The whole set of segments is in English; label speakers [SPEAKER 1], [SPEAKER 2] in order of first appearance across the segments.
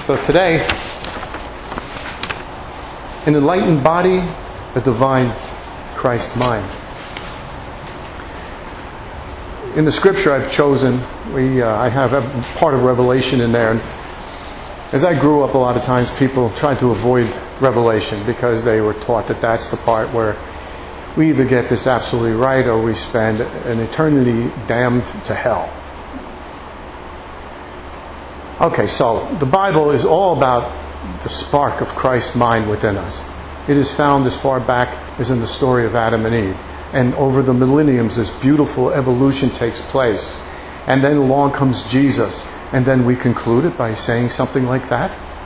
[SPEAKER 1] So today, an enlightened body, a divine Christ mind. In the scripture I've chosen, I have a part of Revelation in there. And as I grew up, a lot of times people tried to avoid Revelation because they were taught that that's the part where we either get this absolutely right or we spend an eternity damned to hell. Okay, so the Bible is all about the spark of Christ's mind within us. It is found as far back as in the story of Adam and Eve. And over the millenniums, this beautiful evolution takes place. And then along comes Jesus. And then we conclude it by saying something like that.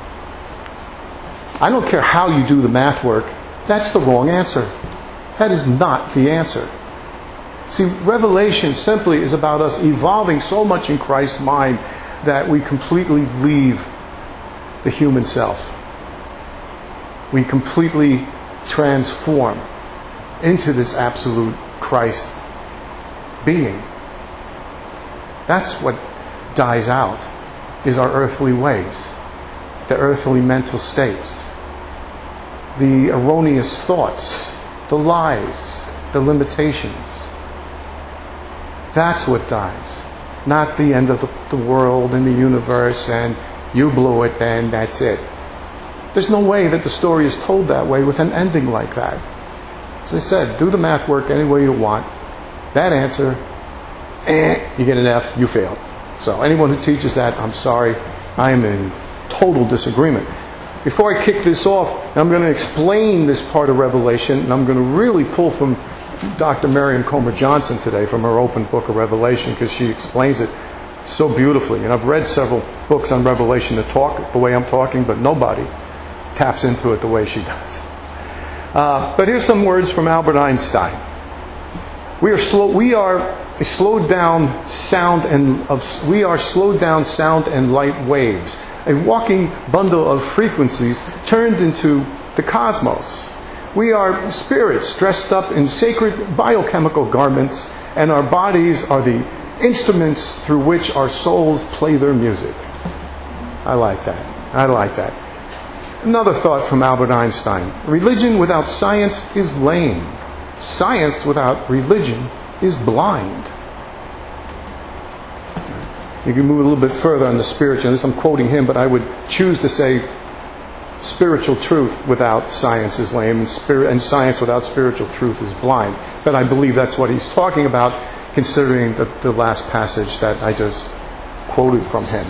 [SPEAKER 1] I don't care how you do the math work. That's the wrong answer. That is not the answer. See, Revelation simply is about us evolving so much in Christ's mind that we completely leave the human self. We completely transform into this absolute Christ being. That's what dies out, is our earthly ways, the earthly mental states, the erroneous thoughts, the lies, the limitations. That's what dies. Not the end of the world and the universe and you blew it and that's it. There's no way that the story is told that way with an ending like that. As I said, do the math work any way you want. That answer, you get an F, you failed. So anyone who teaches that, I'm sorry, I am in total disagreement. Before I kick this off, I'm going to explain this part of Revelation, and I'm going to really pull from Dr. Miriam Comer Johnson today from her open book of Revelation, because she explains it so beautifully. And I've read several books on Revelation that talk the way I'm talking, but nobody taps into it the way she does. But here's some words from Albert Einstein. We are slowed down sound and light waves, a walking bundle of frequencies turned into the cosmos. We are spirits dressed up in sacred biochemical garments, and our bodies are the instruments through which our souls play their music. I like that. Another thought from Albert Einstein. Religion without science is lame. Science without religion is blind. You can move a little bit further on the spiritual. I'm quoting him, but I would choose to say spiritual truth without science is lame, and science without spiritual truth is blind. But I believe that's what he's talking about, considering the last passage that I just quoted from him.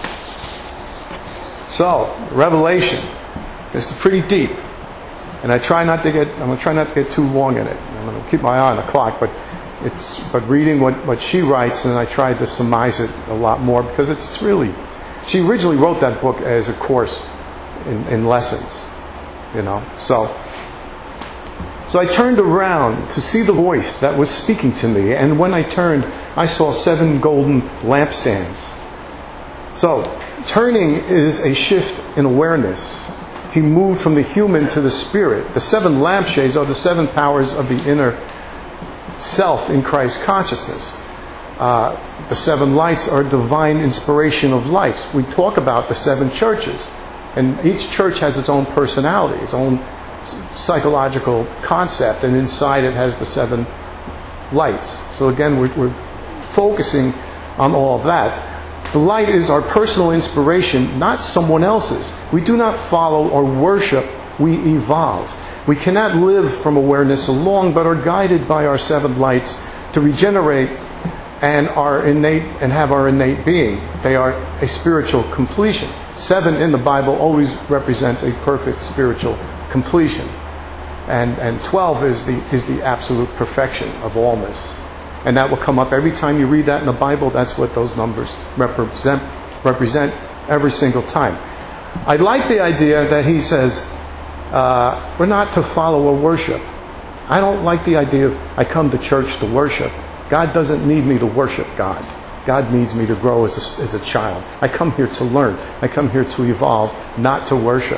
[SPEAKER 1] So, Revelation is pretty deep, and I'm going to try not to get too long in it. I'm going to keep my eye on the clock, but reading what she writes, and I tried to surmise it a lot more, because it's really, she originally wrote that book as a course in lessons, So I turned around to see the voice that was speaking to me, and when I turned, I saw 7 golden lampstands. So, turning is a shift in awareness. He moved from the human to the spirit. The 7 lampshades are the 7 powers of the inner self in Christ consciousness. The 7 lights are divine inspiration of lights. We talk about the 7 churches. And each church has its own personality, its own psychological concept, and inside it has the 7 lights. So again, we're focusing on all of that. The light is our personal inspiration, not someone else's. We do not follow or worship, we evolve. We cannot live from awareness alone, but are guided by our 7 lights to regenerate and have our innate being. They are a spiritual completion. 7 in the Bible always represents a perfect spiritual completion. And 12 is the absolute perfection of allness. And that will come up every time you read that in the Bible. That's what those numbers represent every single time. I like the idea that he says, we're not to follow or worship. I don't like the idea of I come to church to worship. God doesn't need me to worship God. God needs me to grow as a child. I come here to learn. I come here to evolve, not to worship.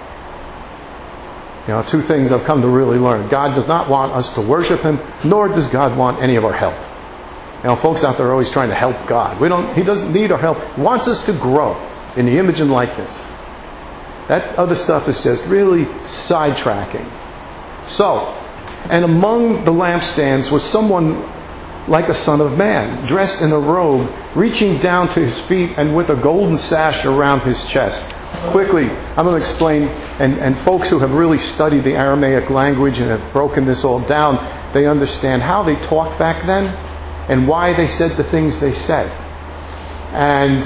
[SPEAKER 1] 2 things I've come to really learn. God does not want us to worship Him, nor does God want any of our help. Folks out there are always trying to help God. He doesn't need our help. He wants us to grow. in the image and likeness. That other stuff is just really sidetracking. So, and among the lampstands was someone like a son of man, dressed in a robe, reaching down to his feet and with a golden sash around his chest. Quickly, I'm going to explain, and folks who have really studied the Aramaic language and have broken this all down, they understand how they talked back then and why they said the things they said. And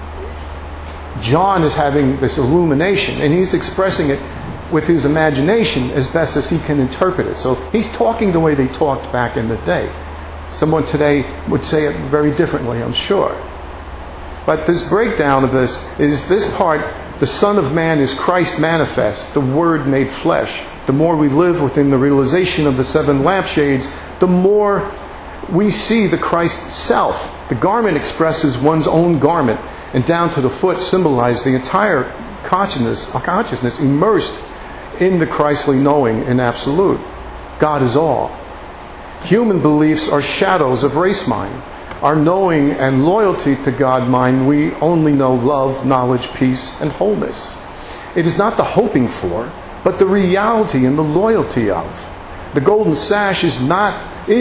[SPEAKER 1] John is having this illumination, and he's expressing it with his imagination as best as he can interpret it. So he's talking the way they talked back in the day. Someone today would say it very differently, I'm sure. But this breakdown of this is this part: the Son of Man is Christ manifest, the Word made flesh. The more we live within the realization of the 7 lampshades, the more we see the Christ self. The garment expresses one's own garment, and down to the foot symbolize the entire consciousness immersed in the Christly knowing in absolute. God is all. Human beliefs are shadows of race mind. Our knowing and loyalty to God mind, we only know love, knowledge, peace, and wholeness. It is not the hoping for, but the reality and the loyalty of. The golden sash is not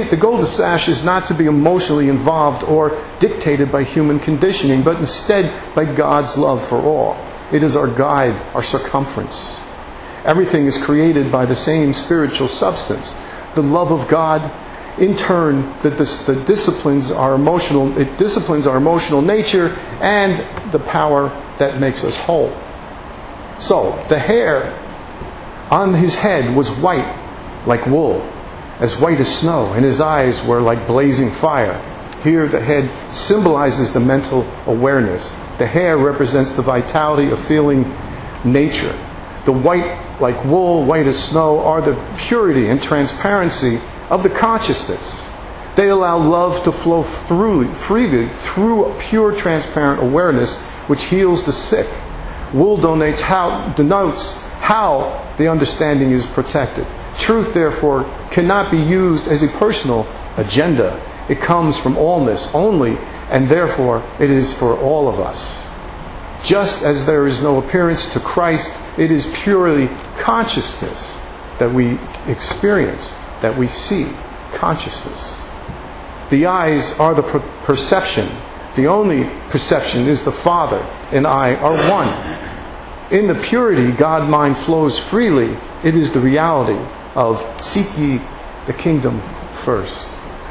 [SPEAKER 1] to be emotionally involved or dictated by human conditioning, but instead by God's love for all. It is our guide, our circumference. Everything is created by the same spiritual substance. The love of God, in turn, it disciplines our emotional nature and the power that makes us whole. So, the hair on his head was white like wool, as white as snow, and his eyes were like blazing fire. Here the head symbolizes the mental awareness. The hair represents the vitality of feeling nature. The white like wool, white as snow, are the purity and transparency of the consciousness. They allow love to flow freely through a pure, transparent awareness which heals the sick. Wool denotes how the understanding is protected. Truth, therefore, cannot be used as a personal agenda. It comes from allness only, and therefore it is for all of us. Just as there is no appearance to Christ, it is purely consciousness that we experience, that we see. Consciousness. The eyes are the perception. The only perception is the Father and I are one. In the purity God-mind flows freely. It is the reality of seek ye the kingdom first.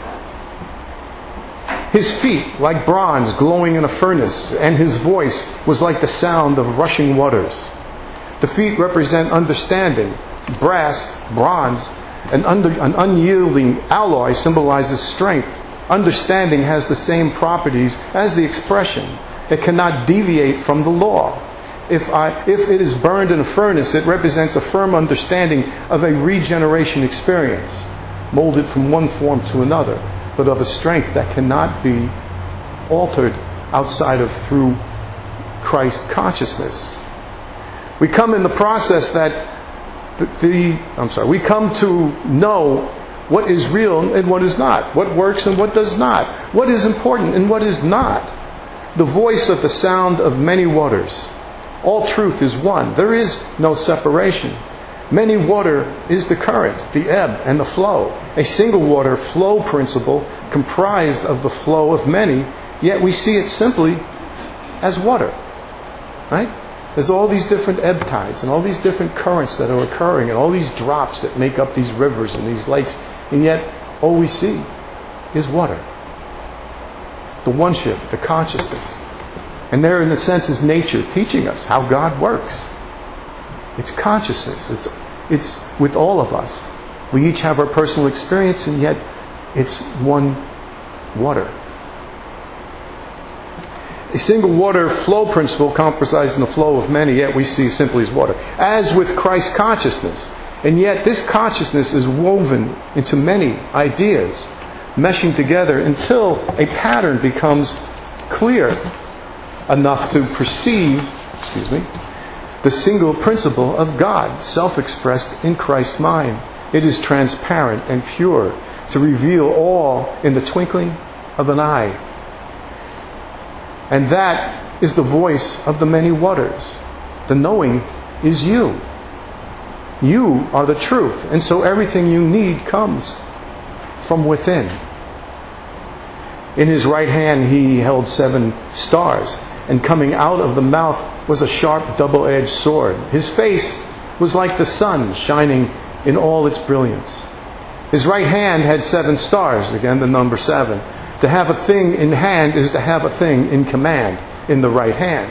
[SPEAKER 1] His feet like bronze glowing in a furnace, and his voice was like the sound of rushing waters. The feet represent understanding. Brass, bronze, an unyielding alloy symbolizes strength. Understanding has the same properties as the expression. It cannot deviate from the law. If it is burned in a furnace, it represents a firm understanding of a regeneration experience, molded from one form to another, but of a strength that cannot be altered outside of through Christ consciousness. We come in the process that we come to know what is real and what is not, what works and what does not, what is important and what is not. The voice of the sound of many waters. All truth is one. There is no separation. Many water is the current, the ebb, and the flow. A single water flow principle comprised of the flow of many, yet we see it simply as water. Right? There's all these different ebb tides and all these different currents that are occurring and all these drops that make up these rivers and these lakes, and yet all we see is water. The one-ship, the consciousness. And there, in a sense, is nature teaching us how God works. It's consciousness. It's with all of us. We each have our personal experience, and yet it's one water. A single water flow principle comprising the flow of many, yet we see simply as water. As with Christ's consciousness. And yet this consciousness is woven into many ideas, meshing together until a pattern becomes clear enough to perceive, the single principle of God, self-expressed in Christ's mind. It is transparent and pure to reveal all in the twinkling of an eye. And that is the voice of the many waters. The knowing is you. You are the truth. And so everything you need comes from within. In his right hand he held 7 stars, and coming out of the mouth was a sharp double-edged sword. His face was like the sun shining in all its brilliance. His right hand had 7 stars, again the number 7. To have a thing in hand is to have a thing in command in the right hand.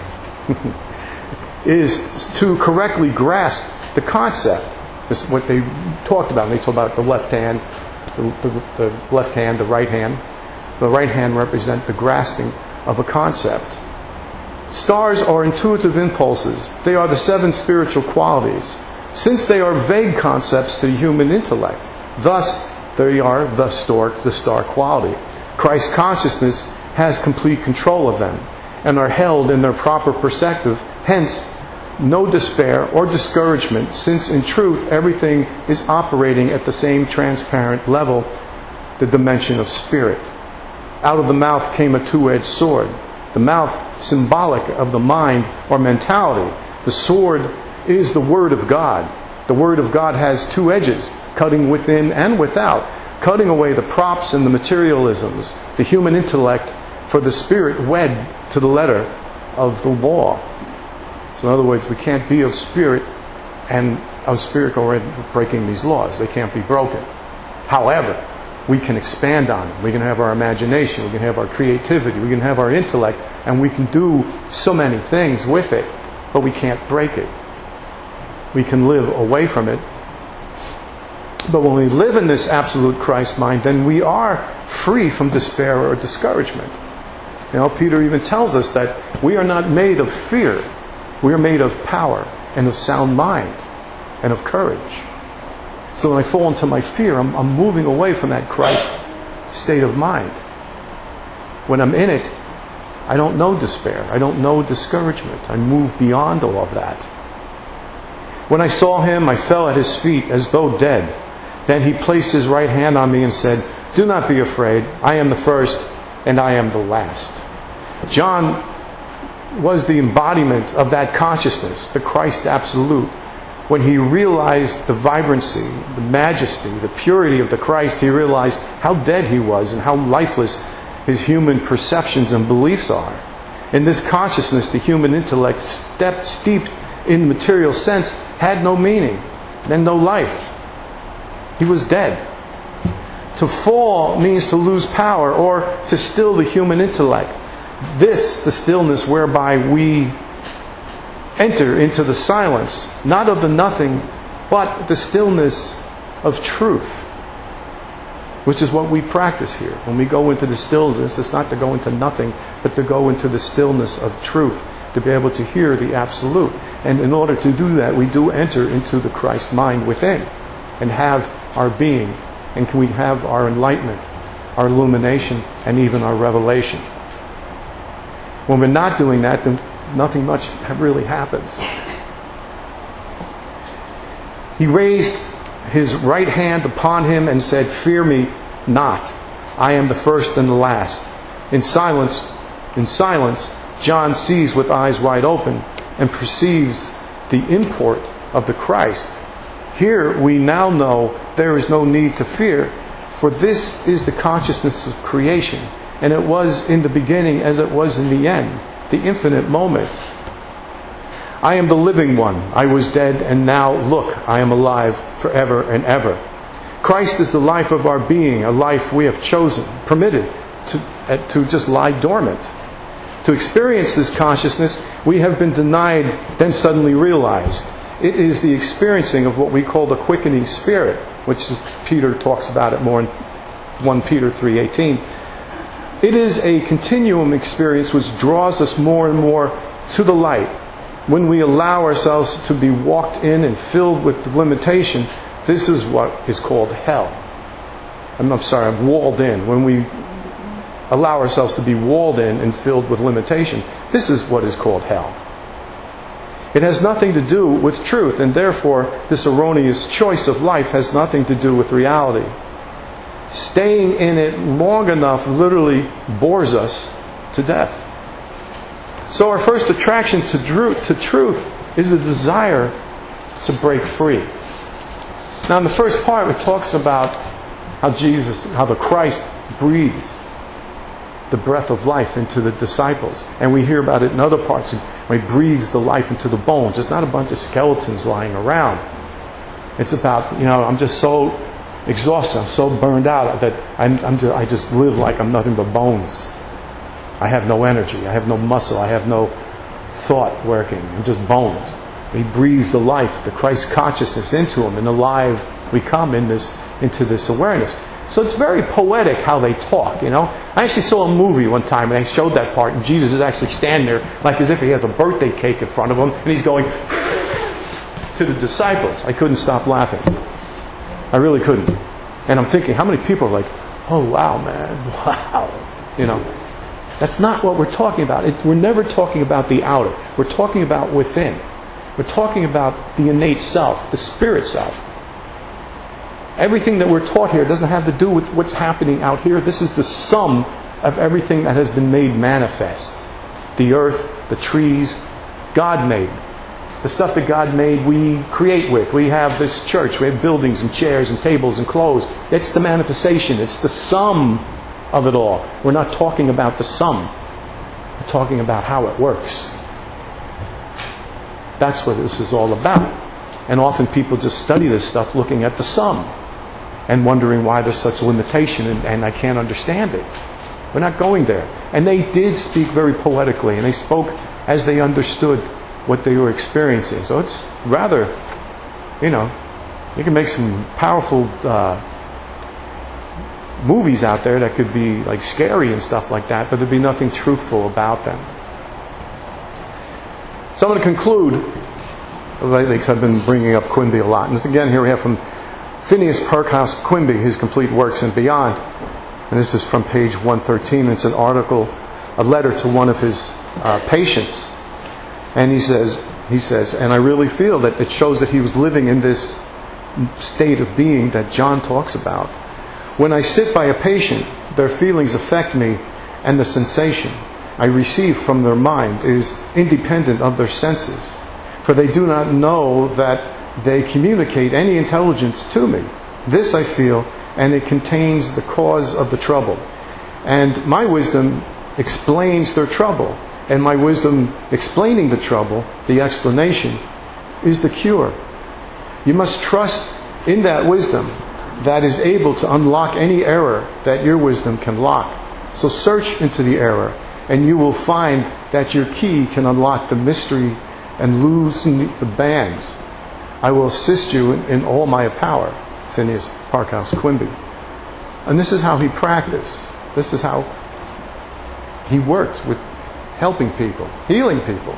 [SPEAKER 1] Is to correctly grasp the concept. This is what they talked about. They talked about the left hand, the left hand, the right hand. The right hand represent the grasping of a concept. Stars are intuitive impulses. They are the 7 spiritual qualities. Since they are vague concepts to the human intellect, thus they are the star quality. Christ's consciousness has complete control of them and are held in their proper perspective. Hence, no despair or discouragement, since in truth everything is operating at the same transparent level, the dimension of spirit. Out of the mouth came a 2-edged sword. The mouth, symbolic of the mind or mentality. The sword is the Word of God. The Word of God has 2 edges, cutting within and without, cutting away the props and the materialisms, the human intellect, for the spirit wed to the letter of the law. So in other words, we can't be of spirit and of spirit already breaking these laws. They can't be broken. However, we can expand on it. We can have our imagination. We can have our creativity. We can have our intellect. And we can do so many things with it. But we can't break it. We can live away from it. But when we live in this absolute Christ mind, then we are free from despair or discouragement. You know, Peter even tells us that we are not made of fear. We are made of power and of sound mind and of courage. So when I fall into my fear, I'm moving away from that Christ state of mind. When I'm in it, I don't know despair. I don't know discouragement. I move beyond all of that. When I saw him, I fell at his feet as though dead. Then he placed his right hand on me and said, "Do not be afraid. I am the first and I am the last." John was the embodiment of that consciousness, the Christ absolute. When he realized the vibrancy, the majesty, the purity of the Christ, he realized how dead he was and how lifeless his human perceptions and beliefs are. In this consciousness, the human intellect, steeped in material sense, had no meaning and no life. He was dead. To fall means to lose power or to still the human intellect. This, the stillness whereby we enter into the silence, not of the nothing, but the stillness of truth, which is what we practice here. When we go into the stillness, it's not to go into nothing, but to go into the stillness of truth, to be able to hear the absolute. And in order to do that, we do enter into the Christ mind within and have our being, and we have our enlightenment, our illumination, and even our revelation. When we're not doing that, then nothing much really happens. He raised his right hand upon him and said, "Fear me not. I am the first and the last." In silence, John sees with eyes wide open and perceives the import of the Christ. Here we now know there is no need to fear, for this is the consciousness of creation, and it was in the beginning as it was in the end, the infinite moment. I am the living one. I was dead, and now, look, I am alive forever and ever. Christ is the life of our being, a life we have chosen, permitted to just lie dormant. To experience this consciousness, we have been denied, then suddenly realized. It is the experiencing of what we call the quickening spirit, which Peter talks about it more in 1 Peter 3:18. It is a continuum experience which draws us more and more to the light. When we allow ourselves to be walked in and filled with limitation, this is what is called hell. I'm walled in. When we allow ourselves to be walled in and filled with limitation, this is what is called hell. It has nothing to do with truth, and therefore this erroneous choice of life has nothing to do with reality. Staying in it long enough literally bores us to death. So our first attraction to truth is the desire to break free. Now in the first part it talks about how the Christ breathes the breath of life into the disciples. And we hear about it in other parts when He breathes the life into the bones. It's not a bunch of skeletons lying around. It's about, I'm just so exhausted, I'm so burned out that I just live like I'm nothing but bones. I have no energy, I have no muscle, I have no thought working. I'm just bones. He breathes the life, the Christ consciousness into them, and alive we come into this awareness. So it's very poetic how they talk, I actually saw a movie one time and they showed that part, and Jesus is actually standing there like as if He has a birthday cake in front of Him, and He's going to the disciples. I couldn't stop laughing. I really couldn't. And I'm thinking, how many people are like, oh wow, man, wow. That's not what we're talking about. We're never talking about the outer. We're talking about within. We're talking about the innate self, the spirit self. Everything that we're taught here doesn't have to do with what's happening out here. This is the sum of everything that has been made manifest. The earth, the trees, God made. The stuff that God made we create with. We have this church, we have buildings and chairs and tables and clothes. It's the manifestation. It's the sum of it all. We're not talking about the sum. We're talking about how it works. That's what this is all about. And often people just study this stuff looking at the sum and wondering why there's such limitation and I can't understand it. We're not going there. And they did speak very poetically, and they spoke as they understood what they were experiencing. So it's rather, you can make some powerful movies out there that could be like scary and stuff like that, but there'd be nothing truthful about them. So I'm going to conclude, lately, because I've been bringing up Quimby a lot. And this, again, here we have from Phineas Parkhouse Quimby, his Complete Works and Beyond. And this is from page 113. It's an article, a letter to one of his patients. And he says, and I really feel that it shows that he was living in this state of being that John talks about. When I sit by a patient, their feelings affect me, and the sensation I receive from their mind is independent of their senses, for they do not know that they communicate any intelligence to me. This I feel, and it contains the cause of the trouble. And my wisdom explains their trouble. And my wisdom explaining the trouble, the explanation, is the cure. You must trust in that wisdom that is able to unlock any error that your wisdom can lock. So search into the error, and you will find that your key can unlock the mystery and loosen the bands. I will assist you in all my power. Phineas Parkhouse Quimby. And this is how he practiced. This is how he worked with helping people, healing people.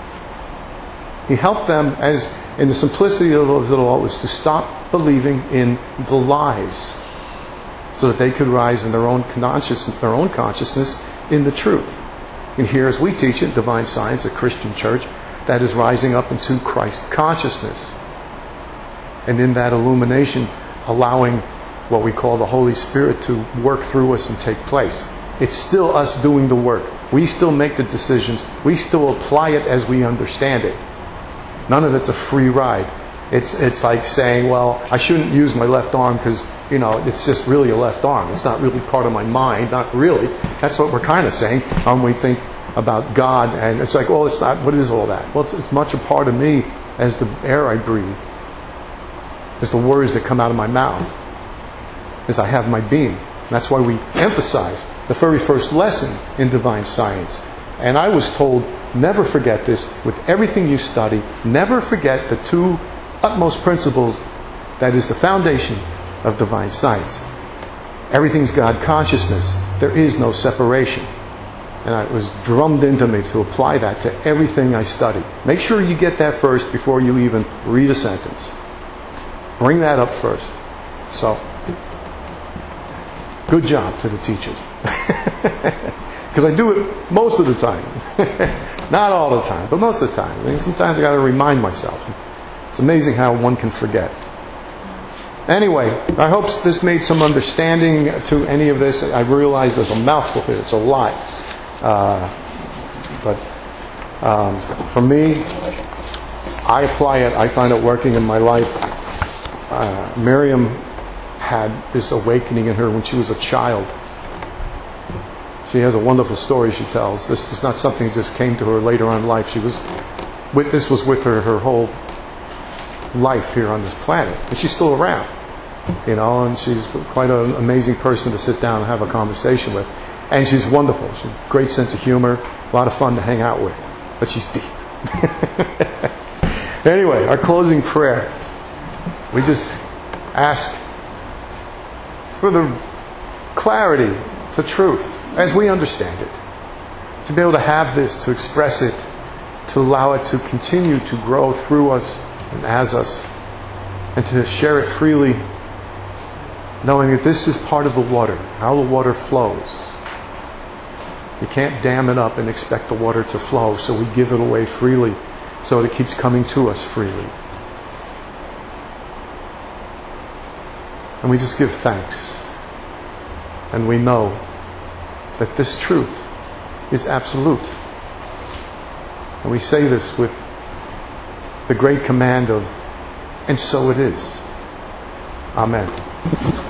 [SPEAKER 1] He helped them, as in the simplicity of it all, was to stop believing in the lies, so that they could rise in their own consciousness in the truth. And here, as we teach it, Divine Science, a Christian church that is rising up into Christ consciousness, and in that illumination, allowing what we call the Holy Spirit to work through us and take place. It's still us doing the work. We still make the decisions. We still apply it as we understand it. None of it's a free ride. It's like saying, well, I shouldn't use my left arm because, it's just really a left arm. It's not really part of my mind. Not really. That's what we're kind of saying when we think about God. And it's like, well, it's not. What is all that? Well, it's as much a part of me as the air I breathe, as the words that come out of my mouth, as I have my being. And that's why we emphasize the very first lesson in Divine Science. And I was told, never forget this. With everything you study, never forget the two utmost principles that is the foundation of Divine Science. Everything's God consciousness. There is no separation. And it was drummed into me to apply that to everything I study. Make sure you get that first before you even read a sentence. Bring that up first. So, good job to the teachers. Because I do it most of the time. Not all the time, but most of the time. I mean, sometimes I got to remind myself. It's amazing how one can forget. Anyway, I hope this made some understanding to any of this. I realize there's a mouthful here. It's a lot. But For me, I apply it. I find it working in my life. Miriam had this awakening in her when she was a child. She has a wonderful story she tells. This is not something that just came to her later on in life. This was with her whole life here on this planet. And she's still around, and she's quite an amazing person to sit down and have a conversation with. And she's wonderful. She's a great sense of humor, a lot of fun to hang out with. But she's deep. Anyway, our closing prayer. We just ask for the clarity to truth as we understand it. To be able to have this, to express it, to allow it to continue to grow through us and as us, and to share it freely, knowing that this is part of the water, how the water flows. You can't dam it up and expect the water to flow, so we give it away freely, so it keeps coming to us freely. And we just give thanks. And we know that this truth is absolute. And we say this with the great command of, and so it is. Amen.